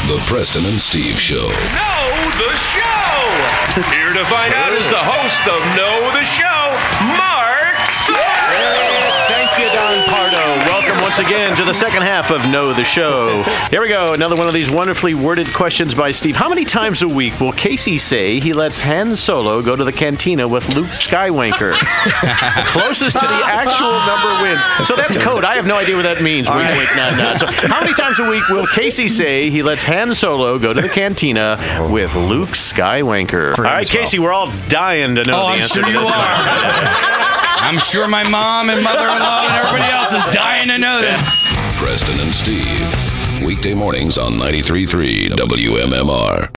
The Preston and Steve Show. Know the Show! Here to find out is the host of Know the Show, Mark Soros! Thank you, Don Pardo. Welcome once again to the second half of Know the Show. Here we go. Another one of these wonderfully worded questions by Steve. How many times a week will Casey say he lets Han Solo go to the cantina with Luke Skywalker? Closest to the actual number wins. So that's code. I have no idea what that means. Wink, wink, nod, nod. So how many times a week will Casey say he lets Han Solo go to the cantina with Luke Skywalker? All right, Casey, we're all dying to know the I'm answer sure to you this one. are. I'm sure my mom and mother-in-law and everybody else is dying to know that. Preston and Steve. Weekday mornings on 93.3 WMMR.